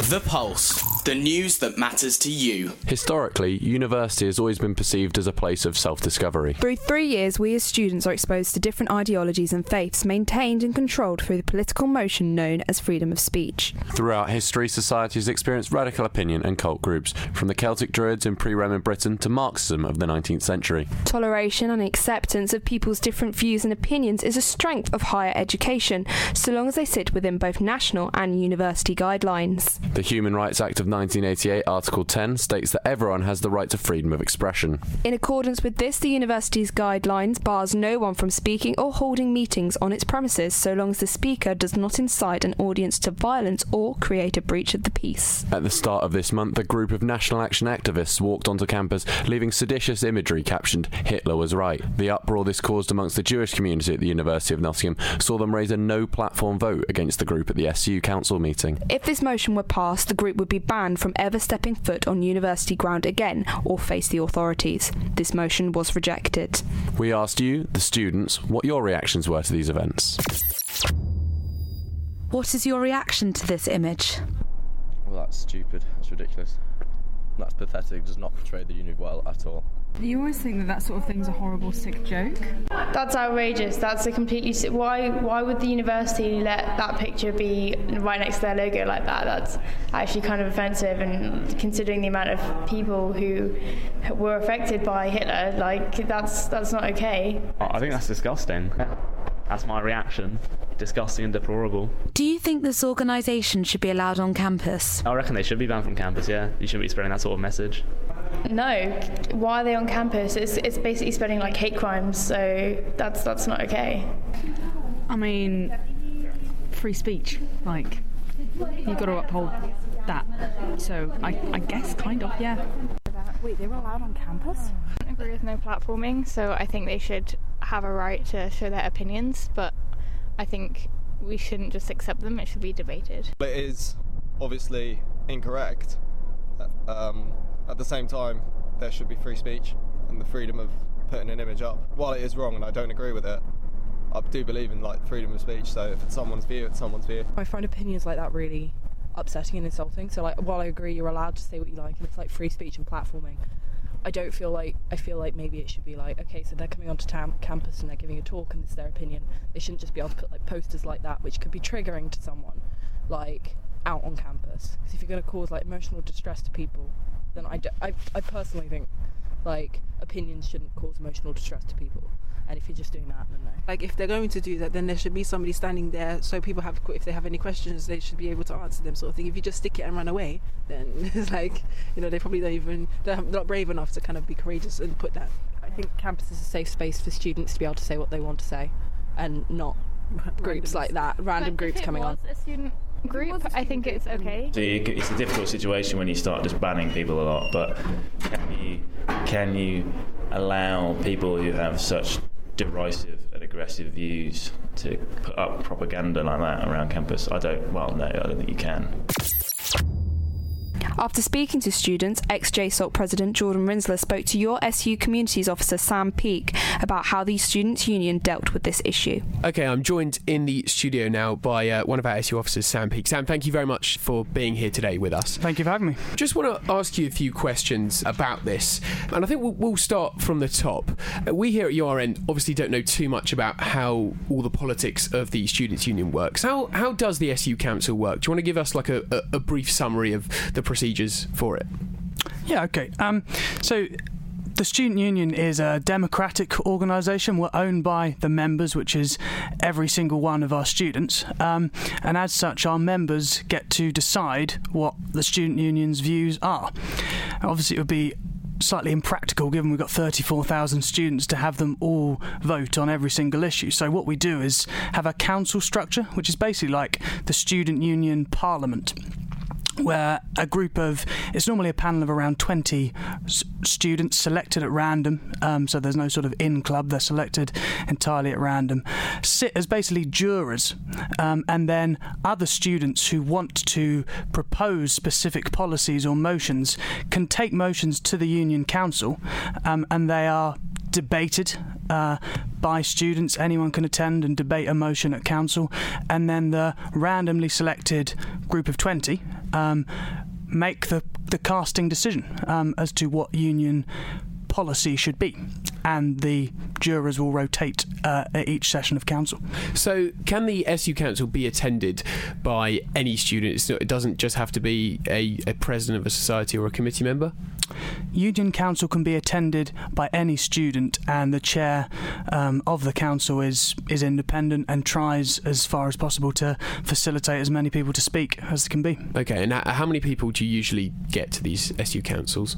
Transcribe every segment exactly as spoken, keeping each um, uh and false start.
The Pulse. The news that matters to you. Historically, university has always been perceived as a place of self-discovery. Through three years, we as students are exposed to different ideologies and faiths maintained and controlled through the political motion known as freedom of speech. Throughout history, society has experienced radical opinion and cult groups, from the Celtic Druids in pre-Roman Britain to Marxism of the nineteenth century. Toleration and acceptance of people's different views and opinions is a strength of higher education, so long as they sit within both national and university guidelines. The Human Rights Act of nineteen eighty-eight, Article ten, states that everyone has the right to freedom of expression. In accordance with this, the university's guidelines bars no one from speaking or holding meetings on its premises so long as the speaker does not incite an audience to violence or create a breach of the peace. At the start of this month, a group of National Action activists walked onto campus, leaving seditious imagery captioned "Hitler was right." The uproar this caused amongst the Jewish community at the University of Nottingham saw them raise a no-platform vote against the group at the S U Council meeting. If this motion were passed, the group would be banned from ever stepping foot on university ground again or face the authorities. This motion was rejected. We asked you, the students, what your reactions were to these events. What is your reaction to this image? Well, that's stupid. That's ridiculous. That's pathetic. It does not portray the uni well at all. You always think that that sort of thing's a horrible, sick joke. That's outrageous. That's a completely... Why Why would the university let that picture be right next to their logo like that? That's actually kind of offensive, and considering the amount of people who were affected by Hitler, like, that's that's not okay. I think that's disgusting. That's my reaction. Disgusting and deplorable. Do you think this organisation should be allowed on campus? I reckon they should be banned from campus, yeah. You shouldn't be spreading that sort of message. No. Why are they on campus? It's it's basically spreading like hate crimes, so that's that's not okay. I mean, free speech, like, you've got to uphold that. So I, I guess kind of, yeah. Wait, they were allowed on campus? I don't agree with no platforming, so I think they should have a right to show their opinions, but I think we shouldn't just accept them, it should be debated. It is obviously incorrect. Um, at the same time, there should be free speech and the freedom of putting an image up. While it is wrong and I don't agree with it, I do believe in like freedom of speech, so if it's someone's view, it's someone's view. I find opinions like that really upsetting and insulting, so like while I agree you're allowed to say what you like and it's like free speech and platforming, I don't feel like, I feel like maybe it should be like, okay, so they're coming onto tam- campus and they're giving a talk and it's their opinion. They shouldn't just be able to put like posters like that, which could be triggering to someone, like, out on campus. Because if you're going to cause like emotional distress to people, then I, do, I, I personally think like opinions shouldn't cause emotional distress to people. And if you're just doing that, then no. Like, if they're going to do that, then there should be somebody standing there so people have, if they have any questions, they should be able to answer them, sort of thing. If you just stick it and run away, then it's like, you know, they probably don't even, they're not brave enough to kind of be courageous and put that. I think campus is a safe space for students to be able to say what they want to say, and not groups like that, random but groups if it coming was on. A student group, I think it's okay. So it's a difficult situation when you start just banning people a lot, but can you can you allow people who have such derisive and aggressive views to put up propaganda like that around campus? I don't, well, no, I don't think you can. After speaking to students, ex-J S O C President Jordan Rinsler spoke to your S U Communities Officer Sam Peake about how the Students' Union dealt with this issue. OK, I'm joined in the studio now by uh, one of our S U officers, Sam Peake. Sam, thank you very much for being here today with us. Thank you for having me. Just want to ask you a few questions about this, and I think we'll, we'll start from the top. Uh, we here at U R N obviously don't know too much about how all the politics of the Students' Union works. How how does the S U Council work? Do you want to give us like a, a, a brief summary of the procedures for it? Yeah, okay. Um, so the Student Union is a democratic organisation. We're owned by the members, which is every single one of our students. Um, and as such, our members get to decide what the Student Union's views are. Obviously, it would be slightly impractical given we've got thirty-four thousand students to have them all vote on every single issue. So what we do is have a council structure, which is basically like the Student Union Parliament, where a group of, it's normally a panel of around twenty s- students selected at random, um, so there's no sort of in club, they're selected entirely at random, sit as basically jurors, um, and then other students who want to propose specific policies or motions can take motions to the Union Council, um, and they are debated uh, by students. Anyone can attend and debate a motion at council, and then the randomly selected group of twenty um, make the, the casting decision um, as to what union policy should be, and the jurors will rotate uh, at each session of council. So can the S U Council be attended by any student? It's not, it doesn't just have to be a, a president of a society or a committee member? Union Council can be attended by any student, and the chair um, of the council is is independent and tries as far as possible to facilitate as many people to speak as can be. Okay, and how many people do you usually get to these S U councils?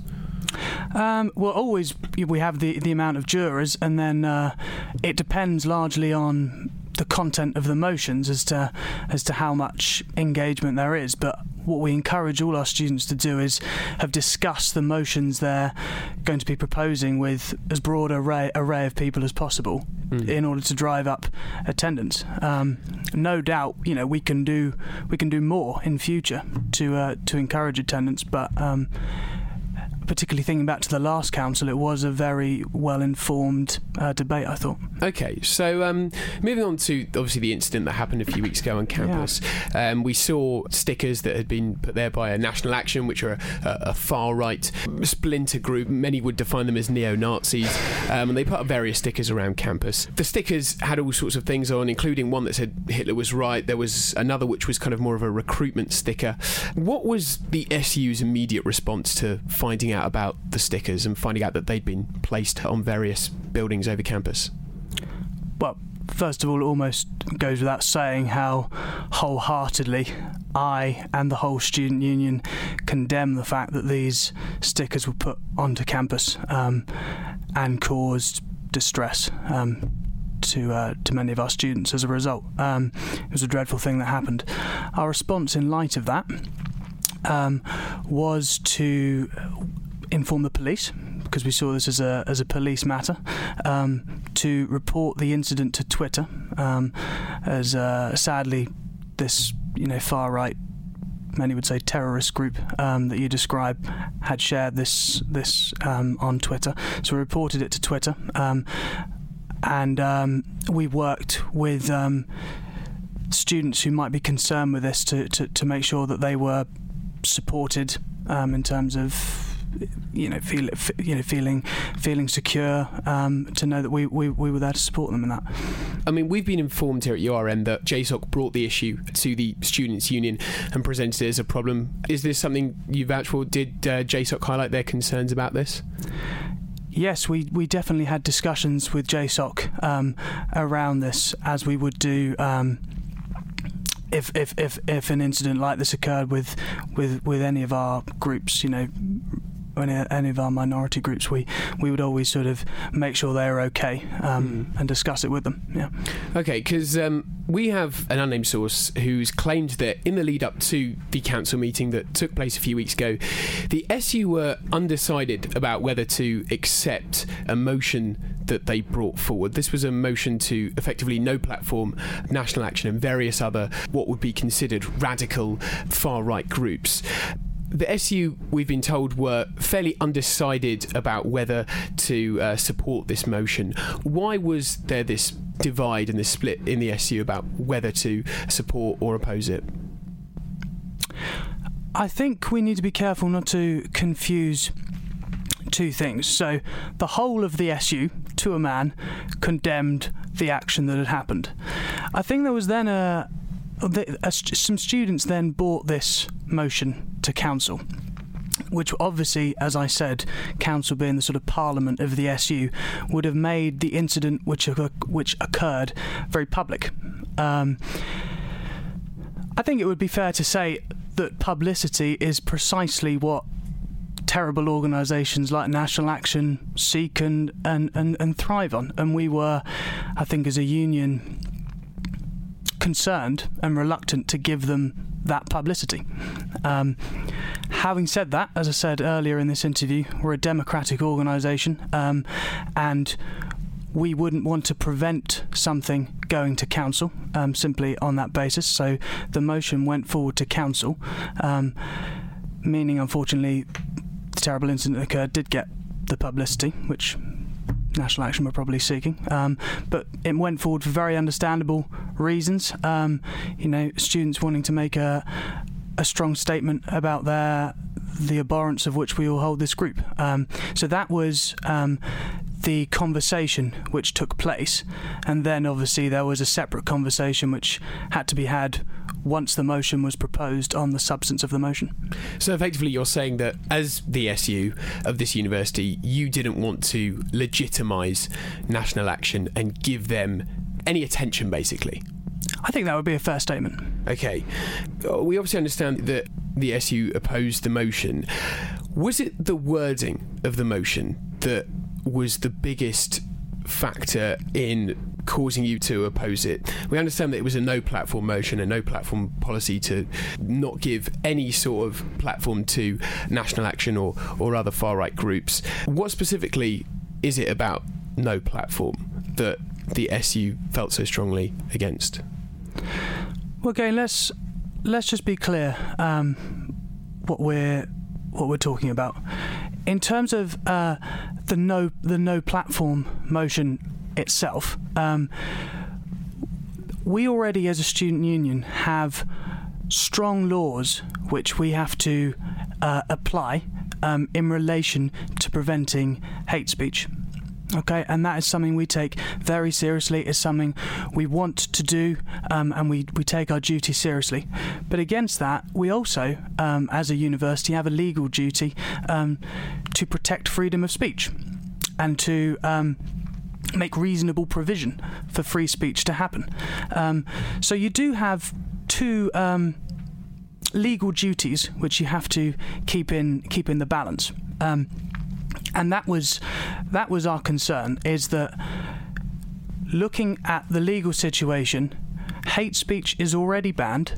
Um, well, always we have the, the amount of jurors, and then uh, it depends largely on the content of the motions as to as to how much engagement there is. But what we encourage all our students to do is have discussed the motions they're going to be proposing with as broad array array of people as possible mm. in order to drive up attendance. Um, no doubt, you know, we can do we can do more in future to uh, to encourage attendance, but. Um, Particularly thinking back to the last council, it was a very well-informed uh, debate, I thought. Okay, so um, moving on to obviously the incident that happened a few weeks ago on campus, yeah. um, we saw stickers that had been put there by a National Action, which are a, a far-right splinter group. Many would define them as neo-Nazis, um, and they put up various stickers around campus. The stickers had all sorts of things on, including one that said Hitler was right. There was another which was kind of more of a recruitment sticker. What was the S U's immediate response to finding out about the stickers and finding out that they'd been placed on various buildings over campus? Well, first of all, it almost goes without saying how wholeheartedly I and the whole student union condemn the fact that these stickers were put onto campus um, and caused distress um, to uh, to many of our students as a result. Um, it was a dreadful thing that happened. Our response in light of that um, was to inform the police, because we saw this as a as a police matter, um, to report the incident to Twitter, um, as uh, sadly this you know far right, many would say terrorist group um, that you describe had shared this this um, on Twitter. So we reported it to Twitter, um, and um, we worked with um, students who might be concerned with this to, to, to make sure that they were supported um, in terms of you know feel you know feeling feeling secure, um, to know that we, we we were there to support them in that. I mean, we've been informed here at U R N that J SOC brought the issue to the Students' Union and presented it as a problem. Is this something you vouch for? Did uh, J SOC highlight their concerns about this? Yes, we, we definitely had discussions with J SOC um, around this, as we would do um, if, if if if an incident like this occurred with with, with any of our groups, you know. Any, any of our minority groups, we, we would always sort of make sure they were okay um, mm. and discuss it with them. Yeah. Okay, because um, we have an unnamed source who's claimed that in the lead up to the council meeting that took place a few weeks ago, the S U were undecided about whether to accept a motion that they brought forward. This was a motion to effectively no platform, National Action and various other what would be considered radical far-right groups. The S U, we've been told, were fairly undecided about whether to uh, support this motion. Why was there this divide and this split in the S U about whether to support or oppose it? I think we need to be careful not to confuse two things. So the whole of the S U, to a man, condemned the action that had happened. I think there was then a... The, uh, some students then brought this motion to council, which obviously, as I said, council being the sort of parliament of the S U, would have made the incident which which occurred very public. Um, I think it would be fair to say that publicity is precisely what terrible organisations like National Action seek and, and, and, and thrive on. And we were, I think, as a union, concerned and reluctant to give them that publicity. Um, having said that, as I said earlier in this interview, we're a democratic organisation, um, and we wouldn't want to prevent something going to council um, simply on that basis. So the motion went forward to council, um, meaning, unfortunately, the terrible incident that occurred did get the publicity, which National Action were probably seeking, um, but it went forward for very understandable reasons. Um, you know, students wanting to make a a strong statement about their the abhorrence of which we all hold this group. Um, so that was um, the conversation which took place, and then obviously there was a separate conversation which had to be had once the motion was proposed on the substance of the motion. So effectively you're saying that as the S U of this university, you didn't want to legitimise National Action and give them any attention, basically? I think that would be a fair statement. Okay. We obviously understand that the S U opposed the motion. Was it the wording of the motion that was the biggest factor in causing you to oppose it? We understand that it was a no-platform motion, a no-platform policy to not give any sort of platform to National Action or, or other far-right groups. What specifically is it about no platform that the S U felt so strongly against? Well, again, let's let's just be clear um, what we're what we're talking about in terms of uh, the no the no platform motion itself. Um, we already, as a student union, have strong laws which we have to uh, apply um, in relation to preventing hate speech. Okay, and that is something we take very seriously. It's something we want to do, um, and we, we take our duty seriously. But against that, we also, um, as a university, have a legal duty um, to protect freedom of speech and to um, make reasonable provision for free speech to happen. Um, so you do have two um, legal duties which you have to keep in keep in the balance. Um, And that was that was our concern, is that looking at the legal situation, hate speech is already banned,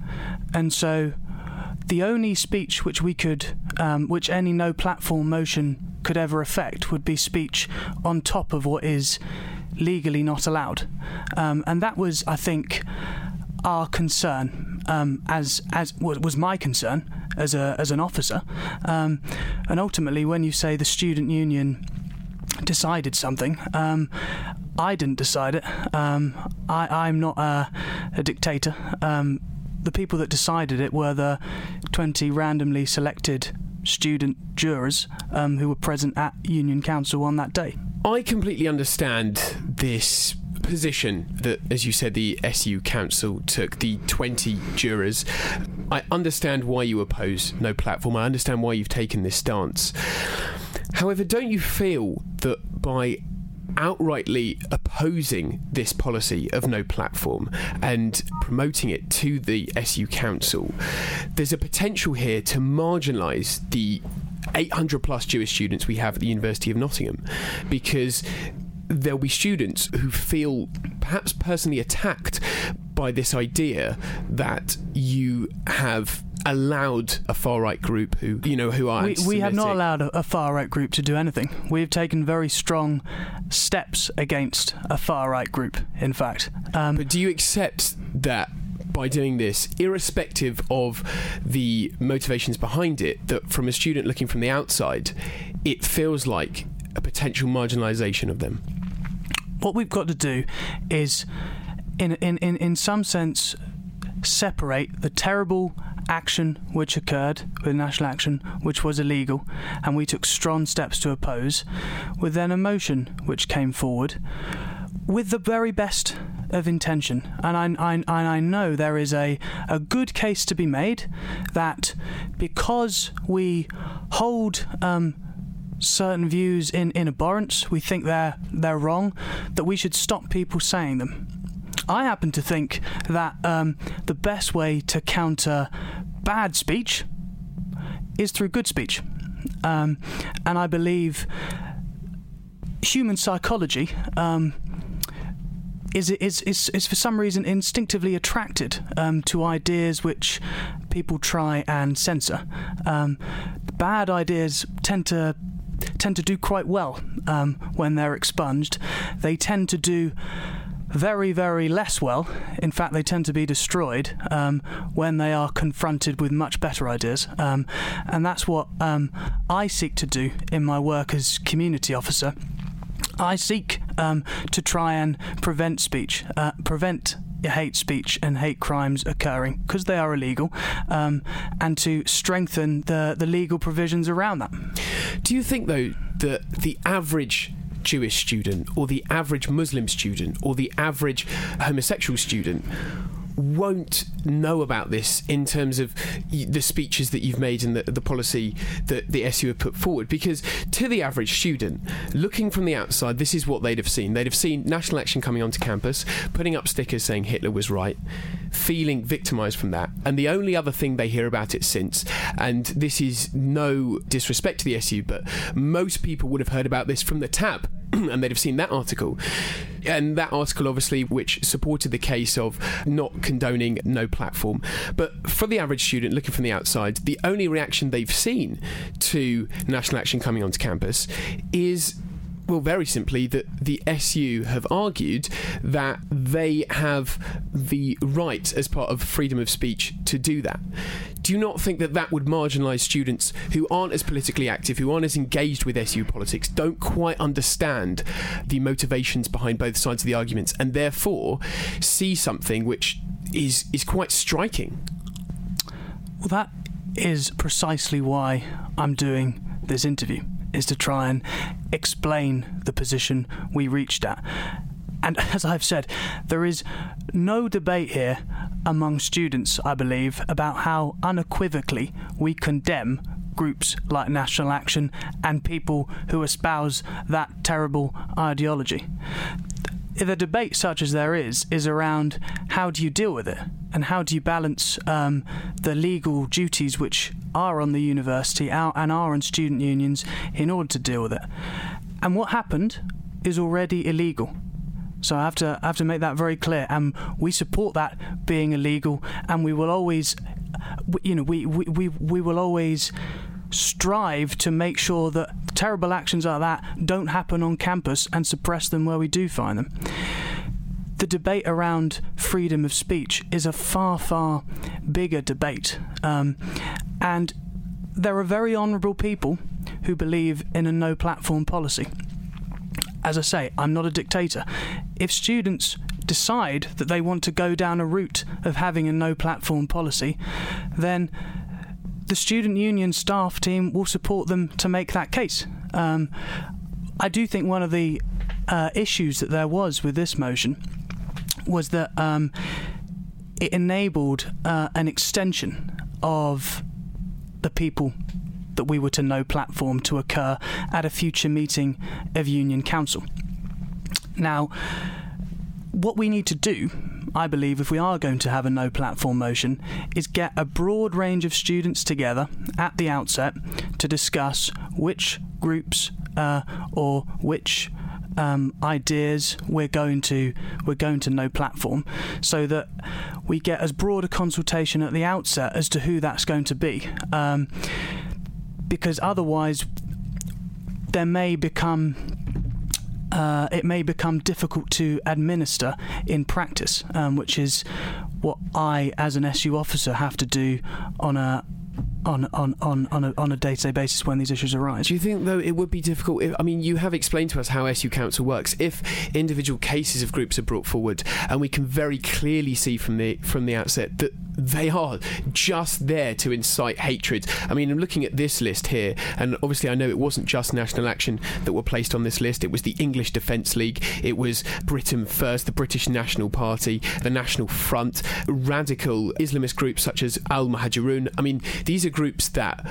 and so the only speech which we could, um, which any no-platform motion could ever affect would be speech on top of what is legally not allowed. Um, and that was, I think, our concern, um, as as was my concern as a as an officer, um, and ultimately, when you say the student union decided something, um, I didn't decide it. Um, I, I'm not a, a dictator. Um, the people that decided it were the twenty randomly selected student jurors um, who were present at Union Council on that day. I completely understand this position that, as you said, the S U Council took, the twenty jurors. I understand why you oppose no platform. I understand why you've taken this stance. However, don't you feel that by outrightly opposing this policy of no platform and promoting it to the S U Council, there's a potential here to marginalise the eight hundred plus Jewish students we have at the University of Nottingham, because there'll be students who feel perhaps personally attacked by this idea that you have allowed a far-right group who, you know, who are we, we have not allowed a, a far-right group to do anything. We have taken very strong steps against a far-right group, in fact. Um, but do you accept that by doing this, irrespective of the motivations behind it, that from a student looking from the outside, it feels like a potential marginalisation of them? What we've got to do is, in in, in, in some sense, separate the terrible action which occurred with National Action, which was illegal, and we took strong steps to oppose, with then a motion which came forward with the very best of intention. And I, I, and I know there is a, a good case to be made that because we hold um, certain views in, in abhorrence, we think they're they're wrong, that we should stop people saying them. I happen to think that um, the best way to counter bad speech is through good speech. Um, and I believe human psychology um, is, is, is, is for some reason instinctively attracted um, to ideas which people try and censor. Um, bad ideas tend to tend to do quite well um, when they're expunged. They tend to do very, very less well. In fact, they tend to be destroyed um, when they are confronted with much better ideas. Um, and that's what um, I seek to do in my work as community officer. I seek um, to try and prevent speech, uh, prevent hate speech and hate crimes occurring, because they are illegal, um, and to strengthen the, the legal provisions around that. Do you think, though, that the average Jewish student or the average Muslim student or the average homosexual student won't know about this in terms of the speeches that you've made and the, the policy that the S U have put forward? Because to the average student, looking from the outside, this is what they'd have seen. They'd have seen National Action coming onto campus, putting up stickers saying Hitler was right, feeling victimised from that. And the only other thing they hear about it since, and this is no disrespect to the S U, but most people would have heard about this from the Tab, and they'd have seen that article. And that article, obviously, which supported the case of not condoning no platform. But for the average student looking from the outside, the only reaction they've seen to National Action coming onto campus is, well, very simply, that the S U have argued that they have the right, as part of freedom of speech, to do that. Do you not think that that would marginalise students who aren't as politically active, who aren't as engaged with S U politics, don't quite understand the motivations behind both sides of the arguments, and therefore see something which is is quite striking? Well, that is precisely why I'm doing this interview, is to try and explain the position we reached at. And as I've said, there is no debate here among students, I believe, about how unequivocally we condemn groups like National Action and people who espouse that terrible ideology. The debate, such as there is, is around how do you deal with it, and how do you balance um, the legal duties which are on the university and are on student unions in order to deal with it. And what happened is already illegal. So I have to I have to make that very clear, and we support that being illegal, and we will always, you know, we we, we, we will always strive to make sure that terrible actions like that don't happen on campus and suppress them where we do find them. The debate around freedom of speech is a far, far bigger debate, um, and there are very honourable people who believe in a no-platform policy. As I say, I'm not a dictator. If students decide that they want to go down a route of having a no-platform policy, then the student union staff team will support them to make that case. Um, I do think one of the uh, issues that there was with this motion was that um, it enabled uh, an extension of the people that we were to no platform to occur at a future meeting of Union Council. Now, what we need to do, I believe, if we are going to have a no platform motion, is get a broad range of students together at the outset to discuss which groups uh, or which um, ideas we're going to we're going to no platform, so that we get as broad a consultation at the outset as to who that's going to be. Um, because otherwise, there may become Uh, it may become difficult to administer in practice, um, which is what I, as an S U officer, have to do on a on on on on a, on a day-to-day basis when these issues arise. Do you think, though, it would be difficult? If, I mean, you have explained to us how S U Council works. If individual cases of groups are brought forward, and we can very clearly see from the from the outset that they are just there to incite hatred. I mean, I'm looking at this list here, and obviously I know it wasn't just National Action that were placed on this list. It was the English Defence League, it was Britain First, the British National Party, the National Front, radical Islamist groups such as Al-Muhajirun. I mean, these are groups that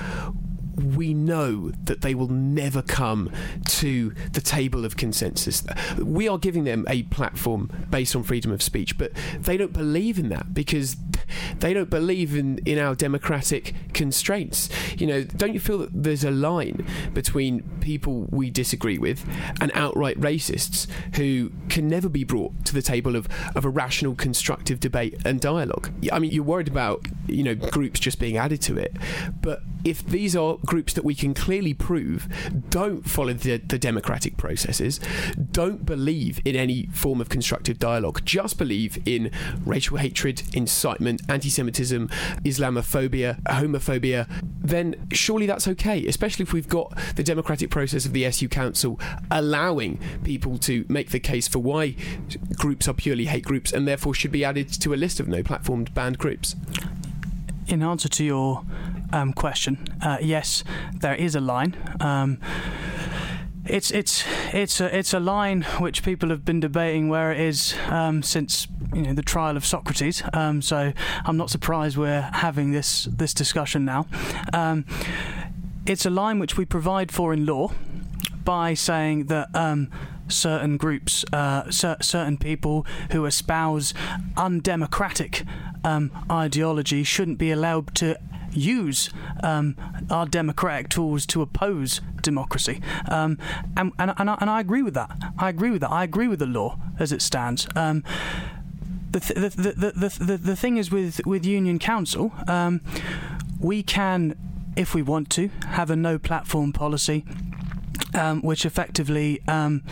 we know that they will never come to the table of consensus. We are giving them a platform based on freedom of speech, but they don't believe in that because they don't believe in, in our democratic constraints. You know, don't you feel that there's a line between people we disagree with and outright racists who can never be brought to the table of, of a rational, constructive debate and dialogue? I mean, you're worried about, you know, groups just being added to it, but if these are groups that we can clearly prove don't follow the, the democratic processes, don't believe in any form of constructive dialogue, just believe in racial hatred, incitement, anti-Semitism, Islamophobia, homophobia, then surely that's okay, especially if we've got the democratic process of the S U Council allowing people to make the case for why groups are purely hate groups and therefore should be added to a list of no-platformed banned groups. In answer to your um, question, uh, yes, there is a line. Um, It's it's it's a it's a line which people have been debating where it is um, since you know the trial of Socrates. Um, so I'm not surprised we're having this this discussion now. Um, it's a line which we provide for in law by saying that um, certain groups, uh, cer- certain people who espouse undemocratic um, ideology shouldn't be allowed to use um, our democratic tools to oppose democracy, um, and, and, and, I, and I agree with that. I agree with that. I agree with the law as it stands. Um, the, th- the, the, the, the, the thing is with, with Union Council, um, we can, if we want to, have a no-platform policy um, which effectively um,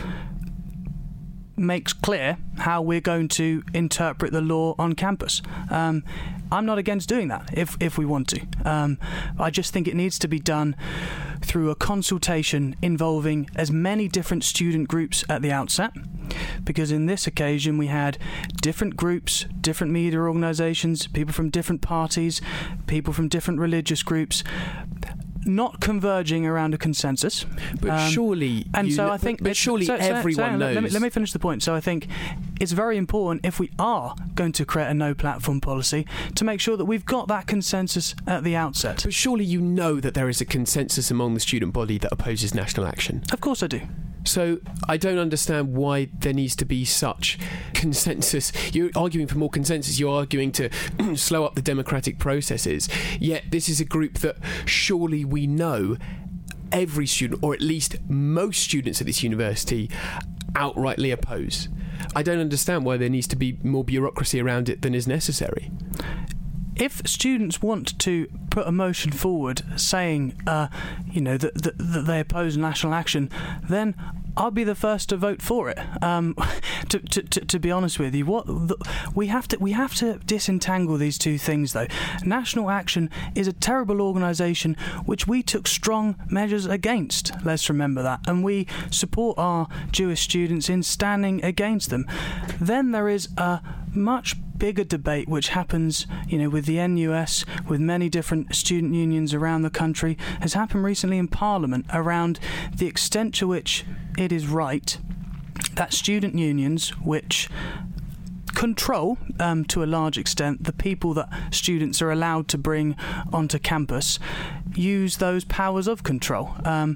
makes clear how we're going to interpret the law on campus. Um, I'm not against doing that if if we want to. Um, I just think it needs to be done through a consultation involving as many different student groups at the outset, because in this occasion we had different groups, different media organisations, people from different parties, people from different religious groups, not converging around a consensus. But um, surely, and you so know, I think, but surely so, so, everyone so, knows. Let me, let me finish the point. So I think it's very important, if we are going to create a no-platform policy, to make sure that we've got that consensus at the outset. But surely you know that there is a consensus among the student body that opposes national action. Of course I do. So I don't understand why there needs to be such consensus. You're arguing for more consensus. You're arguing to slow up the democratic processes. Yet this is a group that surely we know every student, or at least most students at this university, outrightly oppose. I don't understand why there needs to be more bureaucracy around it than is necessary. If students want to put a motion forward saying, uh, you know, that, that, that they oppose national action, then I'll be the first to vote for it. Um, to, to, to, to be honest with you, what the, we have to we have to disentangle these two things, though. National Action is a terrible organisation which we took strong measures against. Let's remember that, and we support our Jewish students in standing against them. Then there is a much bigger debate which happens, you know, with the N U S, with many different student unions around the country, has happened recently in Parliament around the extent to which it is right that student unions, which control um, to a large extent the people that students are allowed to bring onto campus, use those powers of control. Um,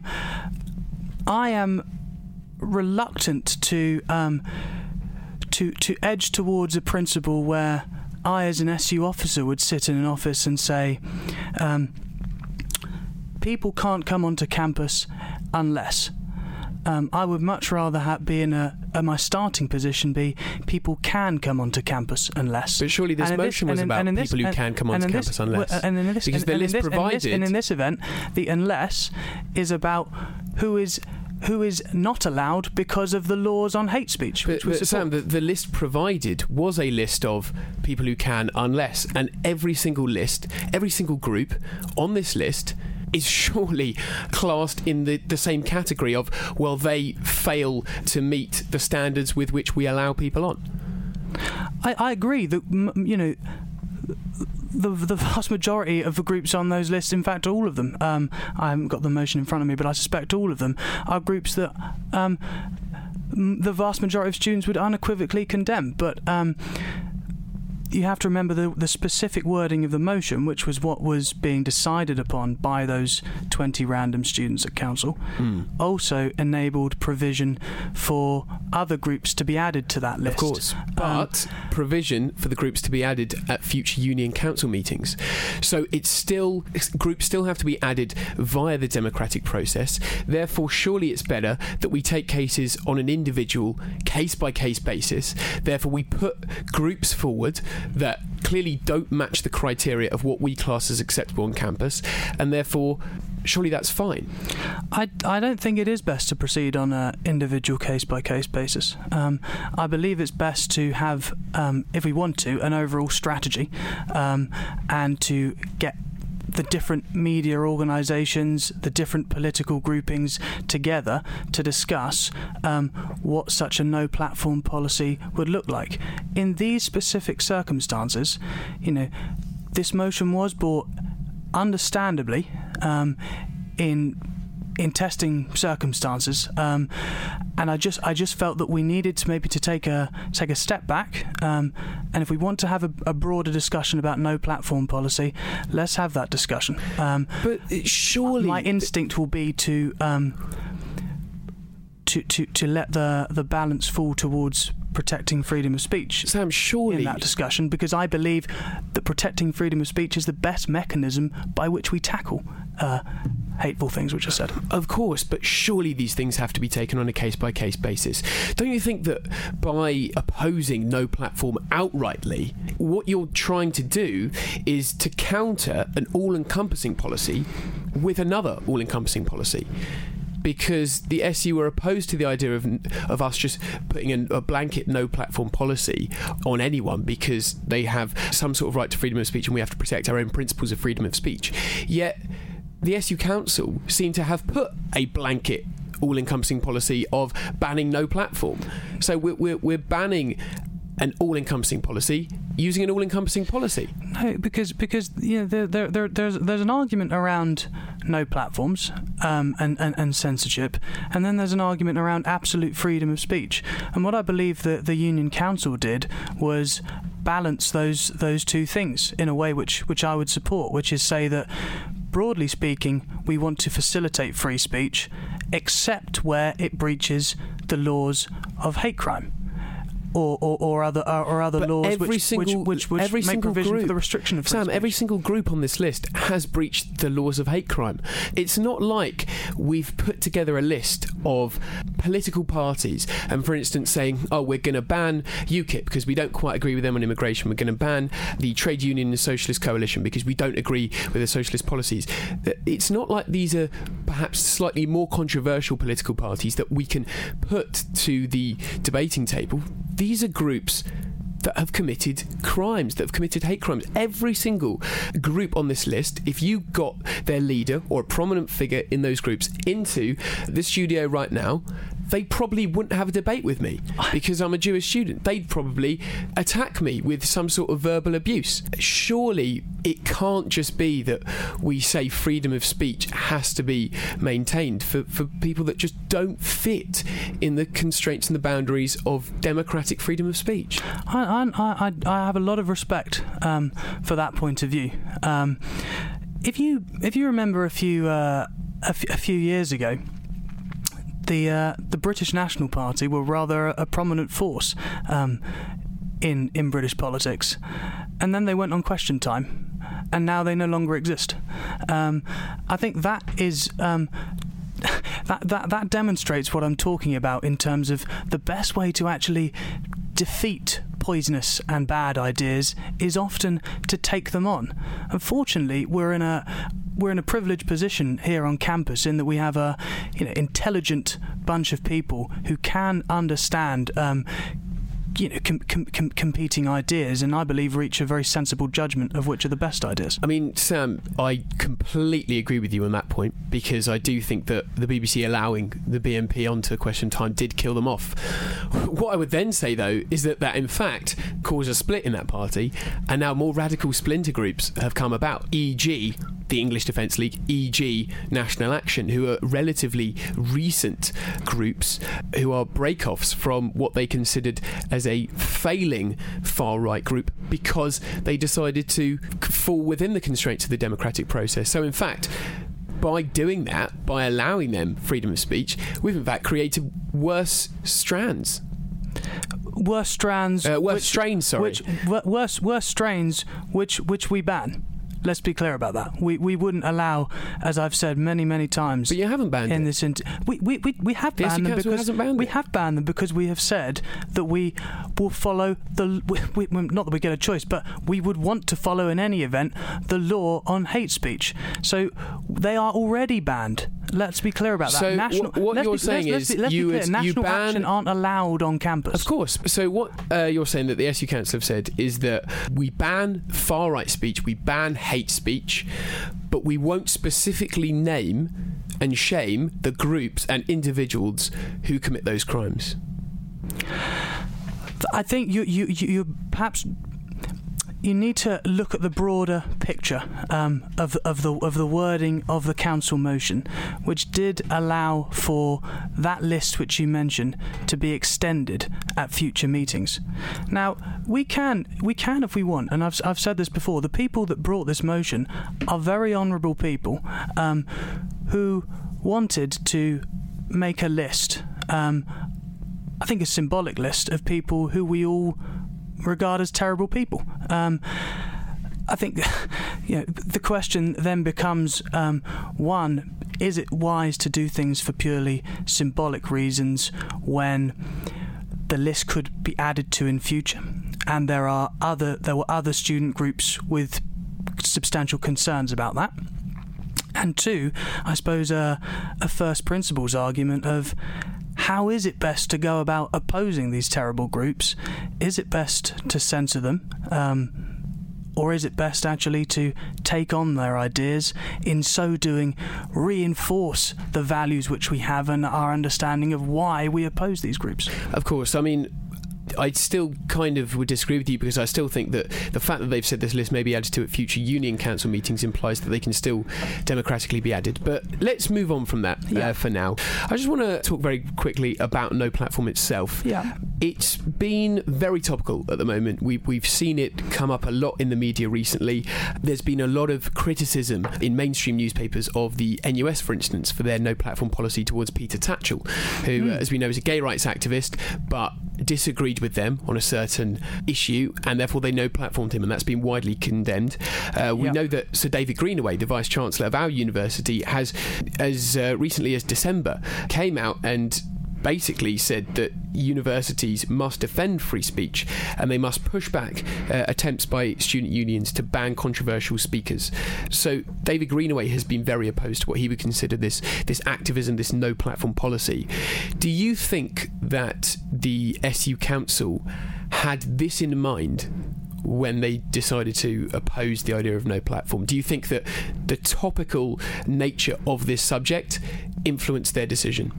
I am reluctant to um, to to edge towards a principle where I, as an S U officer, would sit in an office and say, um, people can't come onto campus unless. Um, I would much rather have be in a, a my starting position be people can come onto campus unless. But surely this motion was about people who can come onto campus unless. And in this, because the list provided. And in this event, the unless is about who is. who is not allowed because of the laws on hate speech. Which but, but Sam, the, the list provided was a list of people who can unless, and every single list, every single group on this list is surely classed in the, the same category of, well, they fail to meet the standards with which we allow people on. I, I agree that, you know, the the vast majority of the groups on those lists, in fact all of them, um, I haven't got the motion in front of me, but I suspect all of them are groups that um, the vast majority of students would unequivocally condemn. But um, you have to remember the, the specific wording of the motion, which was what was being decided upon by those twenty random students at council, mm. also enabled provision for other groups to be added to that list. Of course, but um, provision for the groups to be added at future union council meetings. So it's still groups still have to be added via the democratic process. Therefore, surely it's better that we take cases on an individual, case-by-case basis. Therefore, we put groups forward that clearly don't match the criteria of what we class as acceptable on campus, and therefore surely that's fine. I, I don't think it is best to proceed on an individual case-by-case basis. Um, I believe it's best to have, um, if we want to, an overall strategy um, and to get the different media organisations, the different political groupings together to discuss um, what such a no platform policy would look like. In these specific circumstances, you know, this motion was brought understandably um, in in testing circumstances, um, and I just I just felt that we needed to maybe to take a take a step back, um, and if we want to have a, a broader discussion about no platform policy, let's have that discussion. Um, but surely my instinct will be to um, to to to let the the balance fall towards protecting freedom of speech. Sam, surely in that discussion, because I believe that protecting freedom of speech is the best mechanism by which we tackle uh, hateful things which are said. Of course, but surely these things have to be taken on a case-by-case basis. Don't you think that by opposing no platform outrightly, what you're trying to do is to counter an all-encompassing policy with another all-encompassing policy? Because the S U were opposed to the idea of of us just putting a, a blanket no platform policy on anyone because they have some sort of right to freedom of speech and we have to protect our own principles of freedom of speech. Yet the S U Council seem to have put a blanket all-encompassing policy of banning no platform. So we're, we're, we're banning an all-encompassing policy using an all-encompassing policy. No, because because you know there, there, there there's there's an argument around no platforms um, and, and and censorship, and then there's an argument around absolute freedom of speech. And what I believe that the Union Council did was balance those those two things in a way which which I would support, which is say that broadly speaking, we want to facilitate free speech, except where it breaches the laws of hate crime. Or, or, or other or, or other but laws every which, single, which, which, which every make single provision group, for the restriction of free Sam, speech. every single group on this list has breached the laws of hate crime. It's not like we've put together a list of political parties and, for instance, saying, oh, we're going to ban UKIP because we don't quite agree with them on immigration. We're going to ban the Trade Union and Socialist Coalition because we don't agree with their socialist policies. It's not like these are perhaps slightly more controversial political parties that we can put to the debating table. These are groups that have committed crimes, that have committed hate crimes. Every single group on this list, if you got their leader or a prominent figure in those groups into the studio right now, they probably wouldn't have a debate with me because I'm a Jewish student. They'd probably attack me with some sort of verbal abuse. Surely it can't just be that we say freedom of speech has to be maintained for, for people that just don't fit in the constraints and the boundaries of democratic freedom of speech. I, I, I, I have a lot of respect um, for that point of view. Um, if you if you remember a few uh, a, f- a few years ago, the uh, the British National Party were rather a, a prominent force um, in in British politics, and then they went on Question Time, and now they no longer exist. Um, I think that is. Um, that, that that demonstrates what I'm talking about in terms of the best way to actually defeat poisonous and bad ideas is often to take them on. Unfortunately, we're in a we're in a privileged position here on campus in that we have a you know intelligent bunch of people who can understand um, you know com- com- com- competing ideas, and I believe reach a very sensible judgment of which are the best ideas. I mean, Sam, I completely agree with you on that point because I do think that the B B C allowing the B N P onto Question Time did kill them off. What I would then say, though, is that that in fact caused a split in that party, and now more radical splinter groups have come about, for example the English Defence League, for example National Action, who are relatively recent groups who are break-offs from what they considered as a failing far-right group because they decided to fall within the constraints of the democratic process. So in fact, by doing that, by allowing them freedom of speech, we've in fact created worse strands. Worse strands. Uh, worse which, strains, sorry. Which, worse, worse strains which which we ban. Let's be clear about that. We we wouldn't allow, as I've said many many times. But you haven't banned in it. this. Int- we, we we we have the banned them because banned we it. have banned them because we have said that we will follow the. We, we, not that we get a choice, but we would want to follow in any event the law on hate speech. So they are already banned. Let's be clear about that. So National, what, what you're be, saying let's, is let's be, let's you, be clear. would, National you ban action aren't allowed on campus. Of course. So what uh, you're saying that the S U Council have said is that we ban far right speech, we ban hate speech, but we won't specifically name and shame the groups and individuals who commit those crimes. I think you you you, you perhaps. You need to look at the broader picture um, of of the of the wording of the council motion, which did allow for that list which you mentioned to be extended at future meetings. Now we can we can if we want, and I've I've said this before. The people that brought this motion are very honourable people um, who wanted to make a list. Um, I think a symbolic list of people who we all regard as terrible people. Um, I think you know, the question then becomes, um, one, is it wise to do things for purely symbolic reasons when the list could be added to in future? And there are other there were other student groups with substantial concerns about that. And two, I suppose uh, a first principles argument of how is it best to go about opposing these terrible groups? Is it best to censor them? Um, or is it best actually to take on their ideas, in so doing reinforce the values which we have and our understanding of why we oppose these groups? Of course, I mean, I still kind of would disagree with you, because I still think that the fact that they've said this list may be added to at future union council meetings implies that they can still democratically be added. But let's move on from that yeah. uh, for now. I just want to talk very quickly about No Platform itself. Yeah. It's been very topical at the moment. We, we've seen it come up a lot in the media recently. There's been a lot of criticism in mainstream newspapers of the N U S, for instance, for their No Platform policy towards Peter Tatchell, who, mm. uh, as we know, is a gay rights activist, but disagreed with them on a certain issue, and therefore they no platformed him, and that's been widely condemned. Uh, we yep. know that Sir David Greenaway, the Vice Chancellor of our university, has, as uh, recently as December, came out and basically said that universities must defend free speech and they must push back uh, attempts by student unions to ban controversial speakers. So David Greenaway has been very opposed to what he would consider this this activism, this no platform policy. Do you think that the S U Council had this in mind when they decided to oppose the idea of no platform? Do you think that the topical nature of this subject influenced their decision?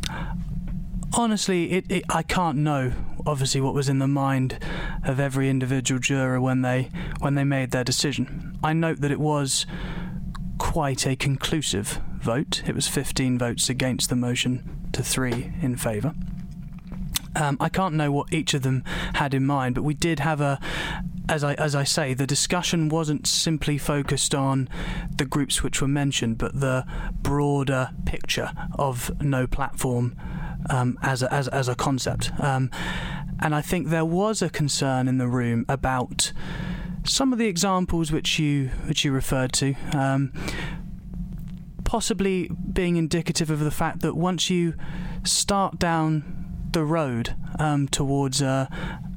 Honestly, it, it, I can't know, obviously, what was in the mind of every individual juror when they when they made their decision. I note that it was quite a conclusive vote. It was fifteen votes against the motion to three in favour. Um, I can't know what each of them had in mind, but we did have a, as I as I say, the discussion wasn't simply focused on the groups which were mentioned, but the broader picture of no platform um, as a, as as a concept. Um, and I think there was a concern in the room about some of the examples which you which you referred to. Um, possibly being indicative of the fact that once you start down the road um, towards uh,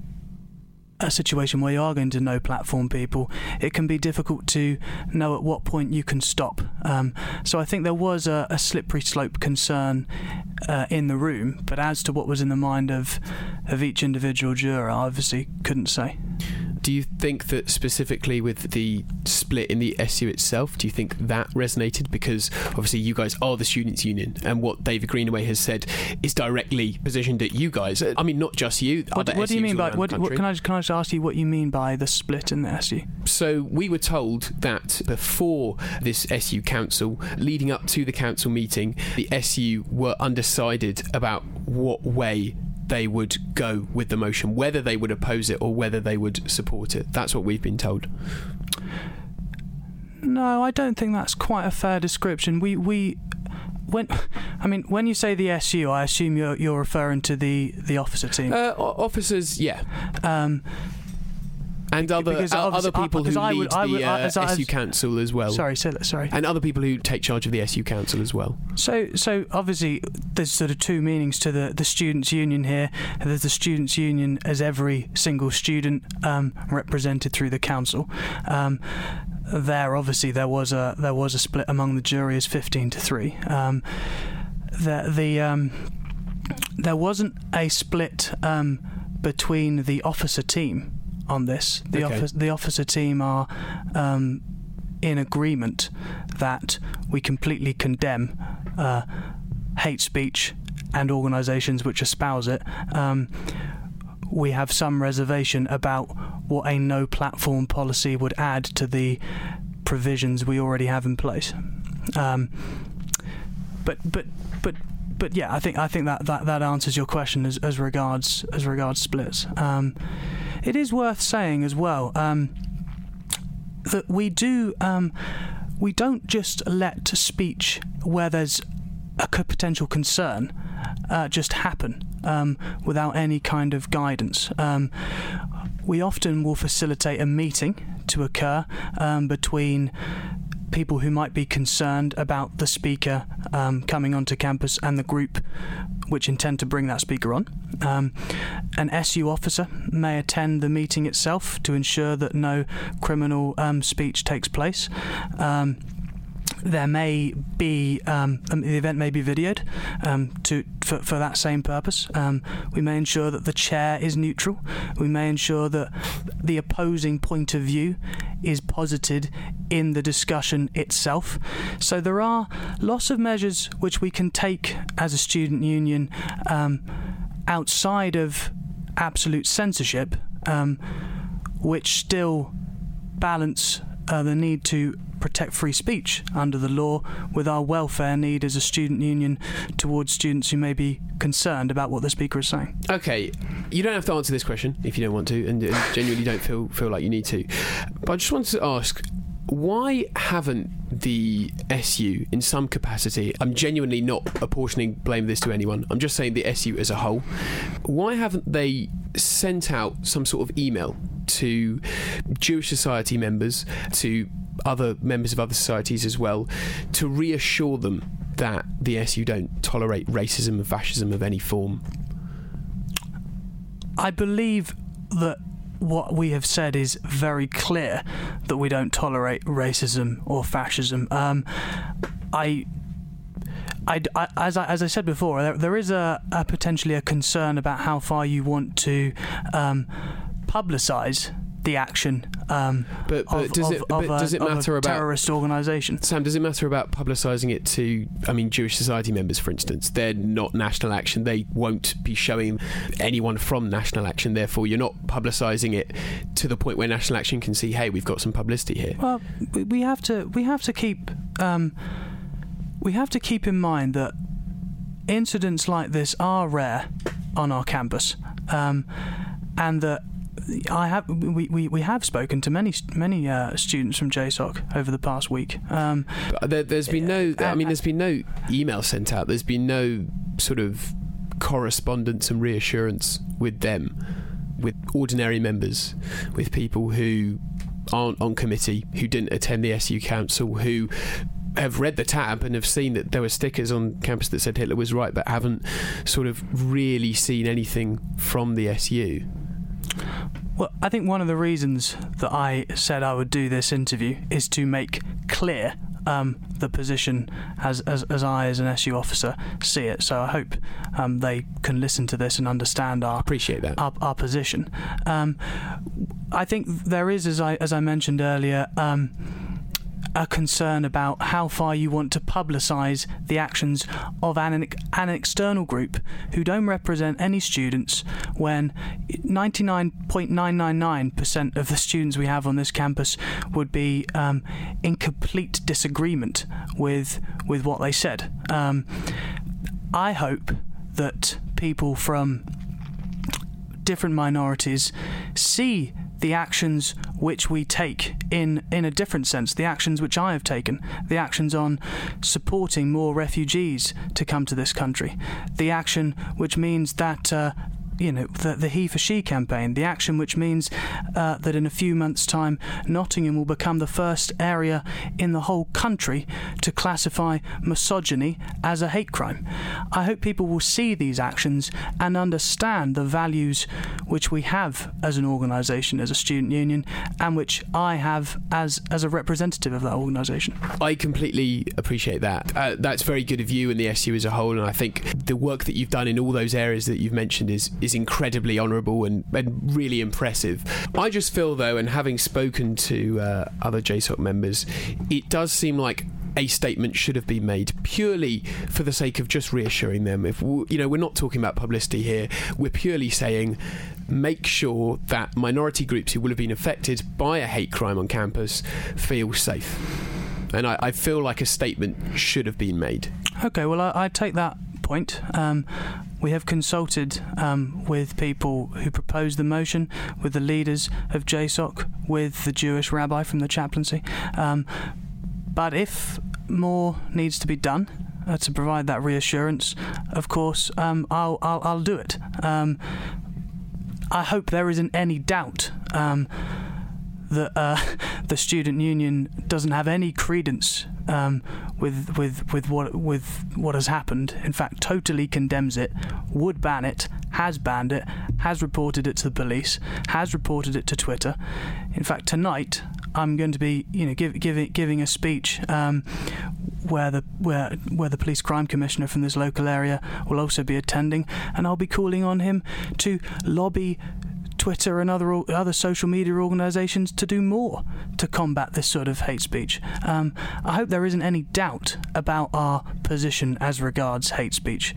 a situation where you are going to no platform people, it can be difficult to know at what point you can stop. Um, so I think there was a, a slippery slope concern uh, in the room, but as to what was in the mind of of each individual juror, I obviously couldn't say. Do you think that specifically with the split in the S U itself, do you think that resonated? Because obviously you guys are the students' union, and what David Greenaway has said is directly positioned at you guys. I mean, not just you. What, what do you mean by what, what? Can I just, can I just ask you what you mean by the split in the S U? So we were told that before this S U council, leading up to the council meeting, the S U were undecided about what way they would go with the motion, whether they would oppose it or whether they would support it. That's what we've been told. No, I don't think that's quite a fair description. We we when I mean when you say the S U, I assume you're you're referring to the the officer team. Uh, officers, yeah. Um, And other uh, other people who I lead would, I would, the uh, as, as, S U Council as well. Sorry, say that, sorry. And other people who take charge of the S U Council as well. So, so obviously, there's sort of two meanings to the, the students' union here. There's the students' union as every single student um, represented through the council. Um, there, obviously, there was a there was a split among the jury as fifteen to three. Um, the the um, there wasn't a split um, between the officer team on this. The, okay. office, the officer team are um, in agreement that we completely condemn uh, hate speech and organisations which espouse it. Um, we have some reservation about what a no-platform policy would add to the provisions we already have in place. Um, but but but but yeah, I think I think that, that, that answers your question as, as regards as regards splits. Um, it is worth saying as well um, that we do um, we don't just let speech where there's a potential concern uh, just happen um, without any kind of guidance. Um, we often will facilitate a meeting to occur um, between people who might be concerned about the speaker um, coming onto campus and the group which intend to bring that speaker on. Um, an S U officer may attend the meeting itself to ensure that no criminal um, speech takes place. Um, There may be um, the event may be videoed um, to for, for that same purpose. Um, we may ensure that the chair is neutral. We may ensure that the opposing point of view is posited in the discussion itself. So there are lots of measures which we can take as a student union um, outside of absolute censorship, um, which still balance uh, the need to protect free speech under the law with our welfare need as a student union towards students who may be concerned about what the speaker is saying. Okay, you don't have to answer this question if you don't want to, and, and genuinely don't feel feel like you need to. But I just wanted to ask, why haven't the S U in some capacity, I'm genuinely not apportioning blame this to anyone, I'm just saying the S U as a whole, why haven't they sent out some sort of email to Jewish Society members, to other members of other societies as well, to reassure them that the S U don't tolerate racism and fascism of any form? I believe that what we have said is very clear, that we don't tolerate racism or fascism. Um, I, I, I, as I as I said before, there, there is a, a potentially a concern about how far you want to um, publicise the action um, but, but of, does of, it, of, but a, does it of matter a about terrorist organisation. Sam, does it matter about publicising it to, I mean, Jewish Society members, for instance? They're not National Action. They won't be showing anyone from National Action. Therefore, you're not publicising it to the point where National Action can see, hey, we've got some publicity here. Well, we have to we have to keep um, we have to keep in mind that incidents like this are rare on our campus, um, and that I have we, we, we have spoken to many many uh, students from J SOC over the past week. Um, but there, there's been no. I mean, there's been no email sent out. There's been no sort of correspondence and reassurance with them, with ordinary members, with people who aren't on committee, who didn't attend the S U council, who have read the tab and have seen that there were stickers on campus that said Hitler was right, but haven't sort of really seen anything from the S U. Well, I think one of the reasons that I said I would do this interview is to make clear um, the position as, as as I, as an S U officer, see it. So I hope um, they can listen to this and understand our appreciate that our, our position. Um, I think there is, as I as I mentioned earlier, Um, a concern about how far you want to publicise the actions of an, an external group who don't represent any students, when ninety-nine point nine nine nine percent of the students we have on this campus would be um, in complete disagreement with with what they said. Um, I hope that people from different minorities see the actions which we take in in a different sense, the actions which I have taken, the actions on supporting more refugees to come to this country, the action which means that uh, you know, the, the He for She campaign, the action which means uh, that in a few months' time Nottingham will become the first area in the whole country to classify misogyny as a hate crime. I hope people will see these actions and understand the values which we have as an organisation, as a student union, and which I have as as a representative of that organisation. I completely appreciate that. Uh, that's very good of you and the S U as a whole, and I think the work that you've done in all those areas that you've mentioned is is incredibly honourable and, and really impressive. I just feel, though, and having spoken to uh, other J SOC members, it does seem like a statement should have been made purely for the sake of just reassuring them. If we, you know, we're not talking about publicity here. We're purely saying, make sure that minority groups who will have been affected by a hate crime on campus feel safe. And I, I feel like a statement should have been made. Okay, well, I, I take that point. Um, we have consulted um, with people who proposed the motion, with the leaders of J S O C, with the Jewish rabbi from the chaplaincy. Um, but if more needs to be done uh, to provide that reassurance, of course, um, I'll, I'll I'll do it. Um, I hope there isn't any doubt um, that uh, the student union doesn't have any credence um, with with with what with what has happened. In fact, totally condemns it, would ban it, has banned it, has reported it to the police, has reported it to Twitter. In fact, tonight I'm going to be, you know, give, give, giving a speech um, where the where where the police crime commissioner from this local area will also be attending, and I'll be calling on him to lobby Twitter and other other social media organisations to do more to combat this sort of hate speech. Um, I hope there isn't any doubt about our position as regards hate speech.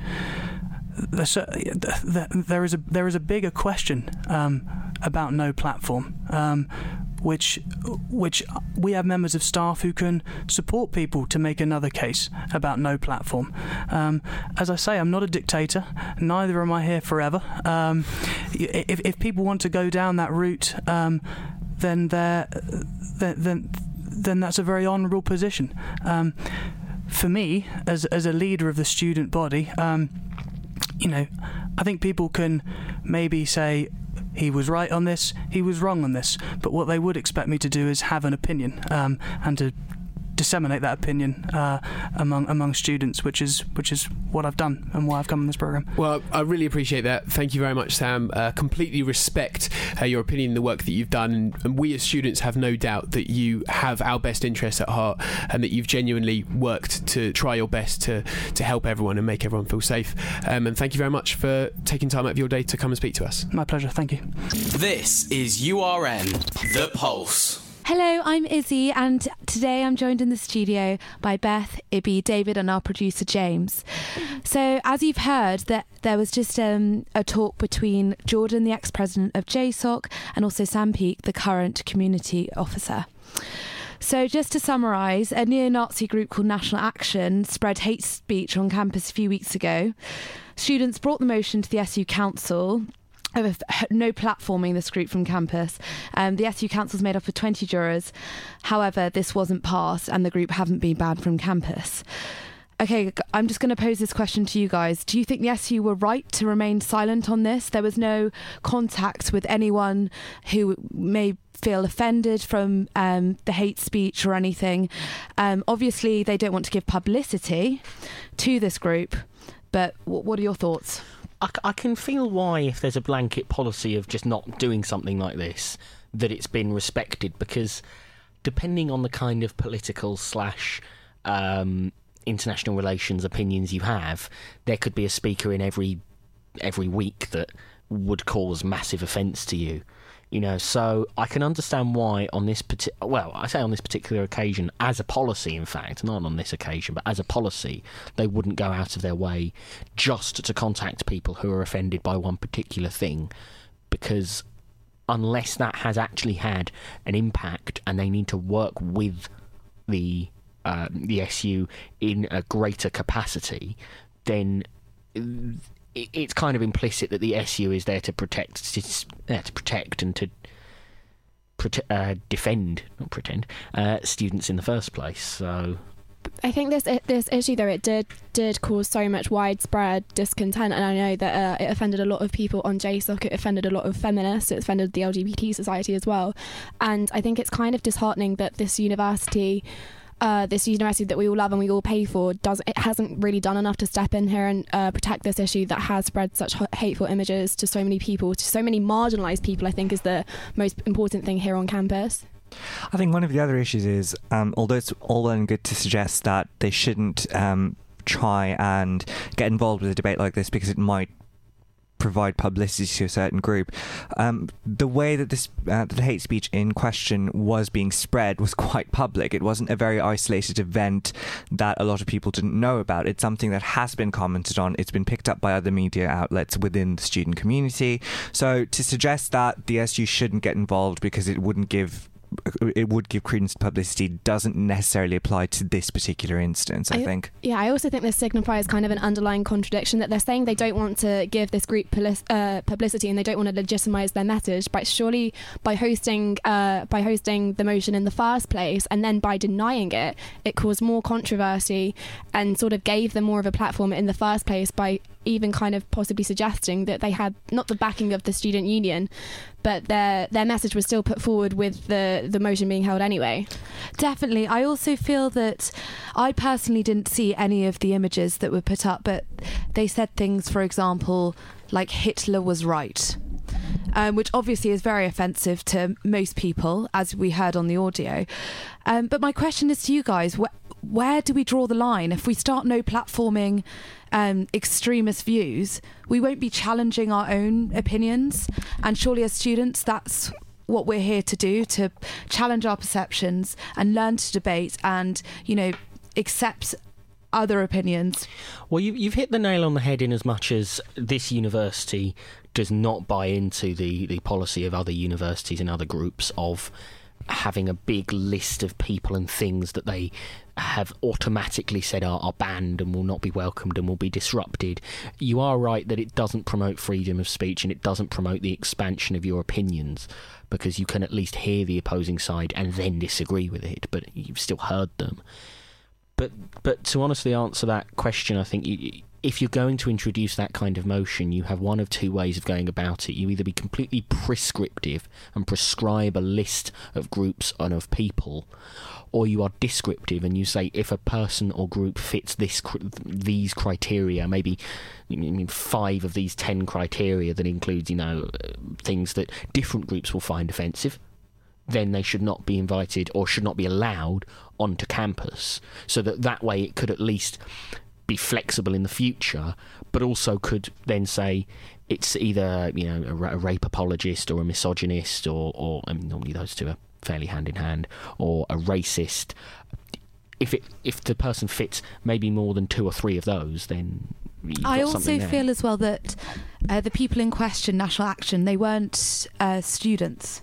There is a there is a bigger question um, about no platform, um, which which we have members of staff who can support people to make another case about no platform. Um, as I say, I'm not a dictator. Neither am I here forever. Um, if if people want to go down that route, um, then they're then then then that's a very honourable position. Um, for me, as as a leader of the student body. Um, You know, I think people can maybe say he was right on this, he was wrong on this, but what they would expect me to do is have an opinion um, and to disseminate that opinion uh, among among students, which is which is what I've done and why I've come on this programme. Well, I really appreciate that. Thank you very much, Sam. Uh, completely respect uh, your opinion and the work that you've done, and, and we as students have no doubt that you have our best interests at heart and that you've genuinely worked to try your best to, to help everyone and make everyone feel safe. Um, and thank you very much for taking time out of your day to come and speak to us. My pleasure. Thank you. This is U R N, The Pulse. Hello, I'm Izzy, and today I'm joined in the studio by Beth, Ibby, David and our producer James. So, as you've heard, that there was just um, a talk between Jordan, the ex-president of J S O C, and also Sam Peake, the current community officer. So just to summarise, a neo-Nazi group called National Action spread hate speech on campus a few weeks ago. Students brought the motion to the S U Council of no platforming this group from campus. Um, the S U Council is made up of twenty jurors. However, this wasn't passed and the group haven't been banned from campus. Okay, I'm just going to pose this question to you guys. Do you think the S U were right to remain silent on this? There was no contact with anyone who may feel offended from um, the hate speech or anything. Um, obviously, they don't want to give publicity to this group, but w- what are your thoughts? I, I can feel why, if there's a blanket policy of just not doing something like this, that it's been respected, because depending on the kind of political slash um, international relations opinions you have, there could be a speaker in every every week that would cause massive offence to you. You know, so I can understand why on this parti- well, I say on this particular occasion, as a policy, in fact, not on this occasion, but as a policy, they wouldn't go out of their way just to contact people who are offended by one particular thing, because unless that has actually had an impact and they need to work with the uh, the S U in a greater capacity, then it's kind of implicit that the S U is there to protect, there to protect and to prote- uh, defend, not pretend, uh, students in the first place. So, I think this this issue, though, it did did cause so much widespread discontent, and I know that uh, it offended a lot of people on J S O C. It offended a lot of feminists. It offended the L G B T society as well. And I think it's kind of disheartening that this university. Uh, this university that we all love and we all pay for does it hasn't really done enough to step in here and uh, protect this issue that has spread such hateful images to so many people, to so many marginalised people. I think is the most important thing here on campus. I think one of the other issues is, um, although it's all well and good to suggest that they shouldn't um, try and get involved with a debate like this because it might provide publicity to a certain group. Um, the way that this uh, the hate speech in question was being spread was quite public. It wasn't a very isolated event that a lot of people didn't know about. It's something that has been commented on. It's been picked up by other media outlets within the student community. So to suggest that the S U shouldn't get involved because it wouldn't give it would give credence to publicity doesn't necessarily apply to this particular instance, I, I think. Yeah, I also think this signifies kind of an underlying contradiction, that they're saying they don't want to give this group poli- uh, publicity and they don't want to legitimise their message, but surely by hosting uh, by hosting the motion in the first place and then by denying it, it caused more controversy and sort of gave them more of a platform in the first place by even kind of possibly suggesting that they had not the backing of the student union, but their their message was still put forward with the, the motion being held anyway. Definitely. I also feel that I personally didn't see any of the images that were put up, but they said things, for example, like Hitler was right, um, which obviously is very offensive to most people, as we heard on the audio. Um, but my question is to you guys, wh- where do we draw the line? If we start no platforming um, extremist views, we won't be challenging our own opinions. And surely as students, that's what we're here to do, to challenge our perceptions and learn to debate and, you know, accept other opinions. Well, you, you've hit the nail on the head in as much as this university does not buy into the, the policy of other universities and other groups of having a big list of people and things that they have automatically said are, are banned and will not be welcomed and will be disrupted. You are right that it doesn't promote freedom of speech and it doesn't promote the expansion of your opinions, because you can at least hear the opposing side and then disagree with it, but you've still heard them. But but to honestly answer that question, I think you, if you're going to introduce that kind of motion, you have one of two ways of going about it. You either be completely prescriptive and prescribe a list of groups and of people, or you are descriptive and you say if a person or group fits this these criteria, maybe I mean, five of these ten criteria that includes, you know, things that different groups will find offensive, then they should not be invited or should not be allowed onto campus, so that that way it could at least be flexible in the future, but also could then say it's either, you know, a, a rape apologist or a misogynist, or, or I mean, normally those two are fairly hand in hand, or a racist. If it if the person fits maybe more than two or three of those, then you've got I also something there. feel as well that uh, the people in question, National Action, they weren't uh, students,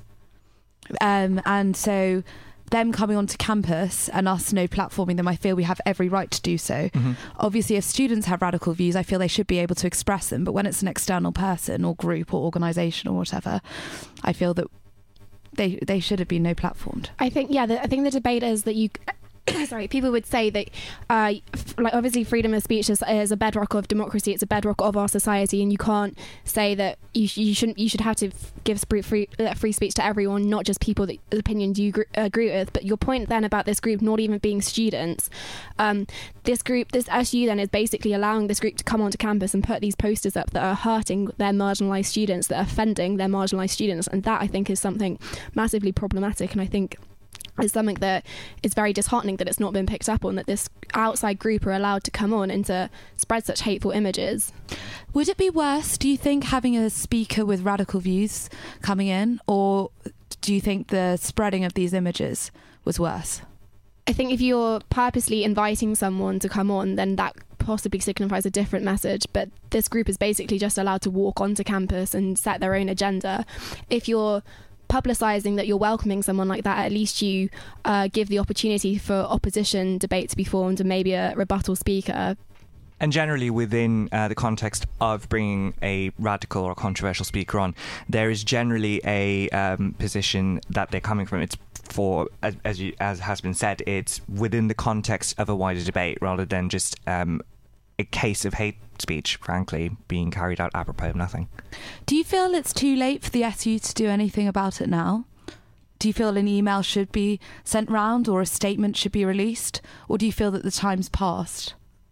um, and so them coming onto campus and us no platforming them, I feel we have every right to do so. Mm-hmm. Obviously, if students have radical views, I feel they should be able to express them, but when it's an external person or group or organisation or whatever, I feel that they they should have been no platformed. I think, yeah, the, I think the debate is that you... sorry, people would say that, uh, f- like, obviously freedom of speech is, is a bedrock of democracy. It's a bedrock of our society, and you can't say that you, sh- you shouldn't. You should have to f- give free free, uh, free speech to everyone, not just people that opinions you gr- agree with. But your point then about this group not even being students, um, this group, this S U then is basically allowing this group to come onto campus and put these posters up that are hurting their marginalised students, that are offending their marginalised students, and that I think is something massively problematic. And I think is something that is very disheartening that it's not been picked up on, that this outside group are allowed to come on and to spread such hateful images. Would it be worse, do you think, having a speaker with radical views coming in, or do you think the spreading of these images was worse? I think if you're purposely inviting someone to come on, then that possibly signifies a different message, but this group is basically just allowed to walk onto campus and set their own agenda. If you're publicising that you're welcoming someone like that, at least you uh, give the opportunity for opposition debate to be formed and maybe a rebuttal speaker. And generally within uh, the context of bringing a radical or controversial speaker on, there is generally a um, position that they're coming from. It's for, as, as, you, as has been said, it's within the context of a wider debate rather than just um, a case of hate speech, frankly, being carried out apropos of nothing. Do you feel it's too late for the S U to do anything about it now? Do you feel an email should be sent round or a statement should be released? Or do you feel that the time's passed?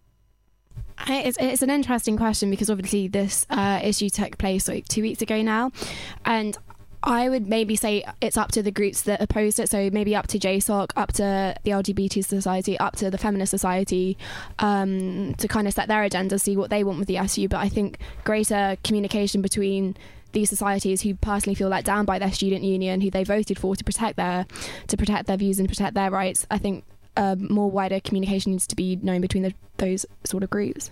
It's, it's an interesting question, because obviously this uh, issue took place like two weeks ago now, and I would maybe say it's up to the groups that opposed it, so maybe up to J SOC, up to the L G B T Society, up to the Feminist Society, um, to kind of set their agenda, see what they want with the S U. But I think greater communication between these societies who personally feel let down by their student union, who they voted for to protect their to protect their views and protect their rights, I think uh, more wider communication needs to be known between the, those sort of groups.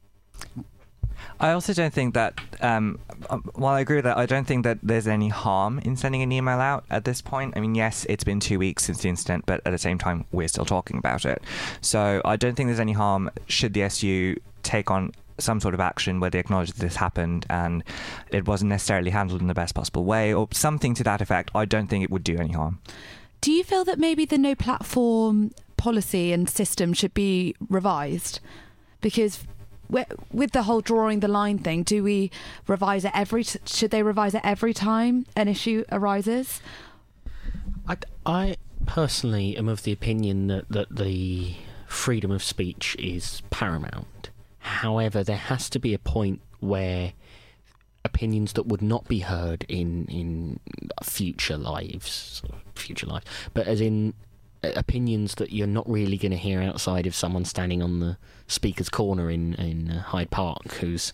I also don't think that, um, while I agree with that, I don't think that there's any harm in sending an email out at this point. I mean, yes, it's been two weeks since the incident, but at the same time, we're still talking about it. So I don't think there's any harm should the S U take on some sort of action where they acknowledge that this happened and it wasn't necessarily handled in the best possible way, or something to that effect. I don't think it would do any harm. Do you feel that maybe the no platform policy and system should be revised? Because with the whole drawing the line thing, do we revise it every t- should they revise it every time an issue arises? I, I personally am of the opinion that, that the freedom of speech is paramount. However, there has to be a point where opinions that would not be heard in in future lives, future lives, but as in opinions that you're not really going to hear outside of someone standing on the speaker's corner in in Hyde Park who's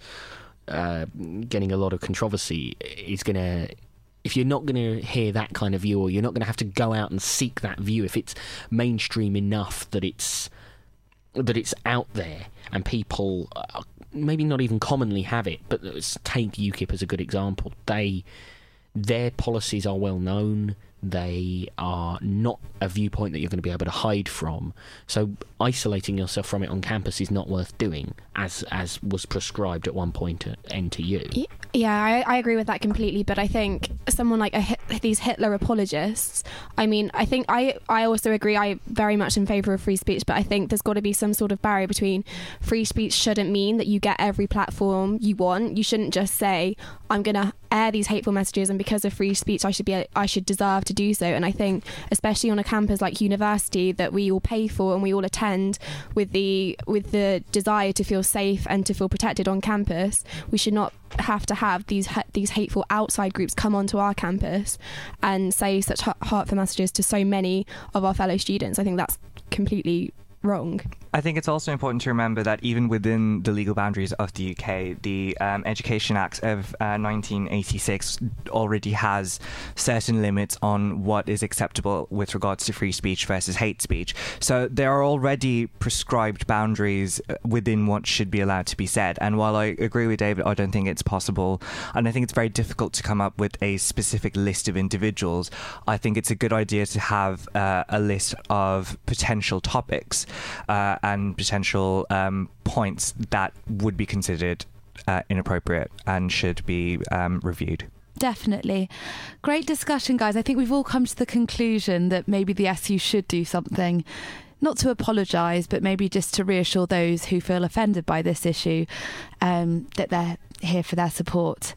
uh, getting a lot of controversy, is going to. If you're not going to hear that kind of view, or you're not going to have to go out and seek that view, if it's mainstream enough that it's that it's out there and people uh, maybe not even commonly have it, but let's take UKIP as a good example. They their policies are well known. They are not a viewpoint that you're going to be able to hide from. So isolating yourself from it on campus is not worth doing, as as was prescribed at one point at N T U. Yeah, I, I agree with that completely. But I think someone like a, these Hitler apologists, I mean, I think I, I also agree, I very much in favour of free speech, but I think there's got to be some sort of barrier between free speech shouldn't mean that you get every platform you want. You shouldn't just say, I'm going to air these hateful messages and because of free speech I should be I should deserve to do so. And I think especially on a campus like university that we all pay for and we all attend with the with the desire to feel safe and to feel protected on campus, we should not have to have these these hateful outside groups come onto our campus and say such hurtful messages to so many of our fellow students. I think that's completely wrong. I think it's also important to remember that even within the legal boundaries of the U K, the um, Education Act of uh, nineteen eighty-six already has certain limits on what is acceptable with regards to free speech versus hate speech. So there are already prescribed boundaries within what should be allowed to be said. And while I agree with David, I don't think it's possible, and I think it's very difficult to come up with a specific list of individuals. I think it's a good idea to have uh, a list of potential topics uh, and potential um, points that would be considered uh, inappropriate and should be um, reviewed. Definitely. Great discussion, guys. I think we've all come to the conclusion that maybe the S U should do something, not to apologise, but maybe just to reassure those who feel offended by this issue um, that they're here for their support.